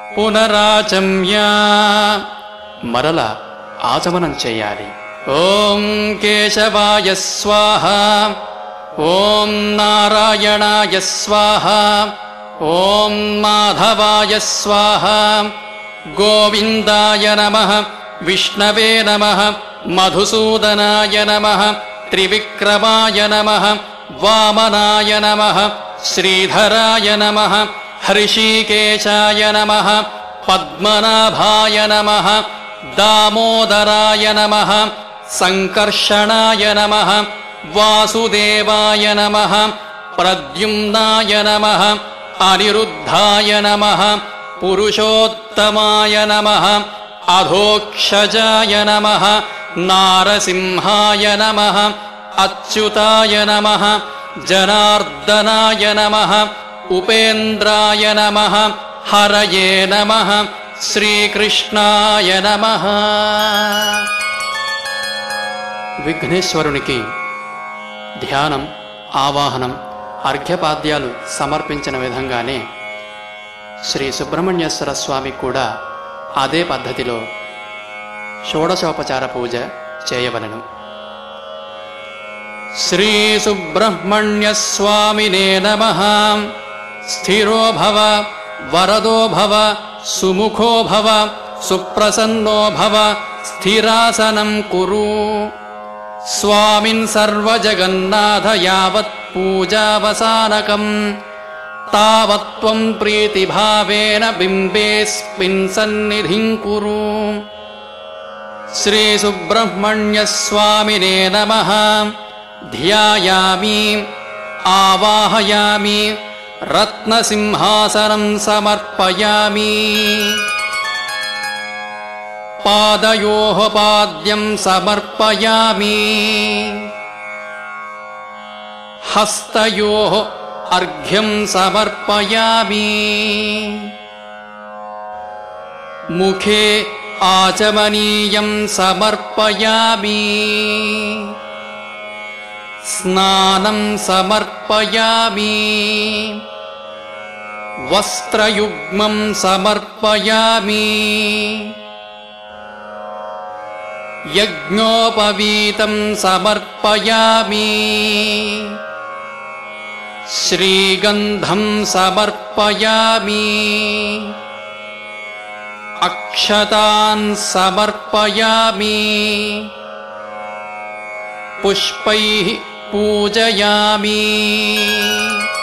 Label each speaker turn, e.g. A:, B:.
A: పునరాచమ్య మరల ఆచమనం చేయాలి. ఓం కేశవాయ స్వాహ, ఓం నారాయణాయ స్వాహ, ఓం మాధవాయ స్వాహ, గోవిందాయ నమః, విష్ణవే నమః, మధుసూదనాయ నమః, త్రివిక్రమాయ నమః, వామనాయ నమః, శ్రీధరాయ నమః, హృషీకేశాయ నమః, పద్మనాభాయ నమః, దామోదరాయ నమః, సంకర్షణాయ నమః, వాసుదేవాయ నమః, ప్రద్యుమ్నాయ నమః, అనిరుద్ధాయ నమః, పురుషోత్తమాయ నమః, అధోక్షజాయ నమః, నారసింహాయ నమః, అచ్యుతాయ నమః, జనార్దనాయ నమః, ఉపేంద్రాయ నమః, హరయే నమః, శ్రీకృష్ణాయ నమః. విఘ్నేశ్వరునికి ధ్యానం, ఆవాహనం, అర్ఘ్యపాద్యాలు సమర్పించిన విధంగానే శ్రీ సుబ్రహ్మణ్యేశ్వర స్వామి కూడా అదే పద్ధతిలో షోడశోపచార పూజ చేయవలెను. శ్రీ సుబ్రహ్మణ్య స్వామినే నమః. స్థిరో భవ, వరదో భవ, సుముఖో భవ, సుప్రసన్నో భవ, స్థిరాసనం కురు. స్వామిన్ సర్వజగన్నాథ యావత్ పూజావసానకం తావత్వం ప్రీతిభావేన బింబేస్మిన్ సన్నిధిం కురు. శ్రీ సుబ్రహ్మణ్య స్వామినే నమః. ధ్యాయామి, ఆవాహయామి, రత్నసింహాసనం సమర్పయామి. పాదయోః పాద్యం సమర్పయామి. హస్తయోః అర్ఘ్యం సమర్పయామి. ముఖే ఆచమనీయం సమర్పయామి. స్నానం సమర్పయామి. వస్త్రయుగ్మం సమర్పయామి. యజ్ఞోపవీతం సమర్పయామి. శ్రీగంధం సమర్పయామి. అక్షతాన్ సమర్పయామి. పుష్పైః పూజయామి.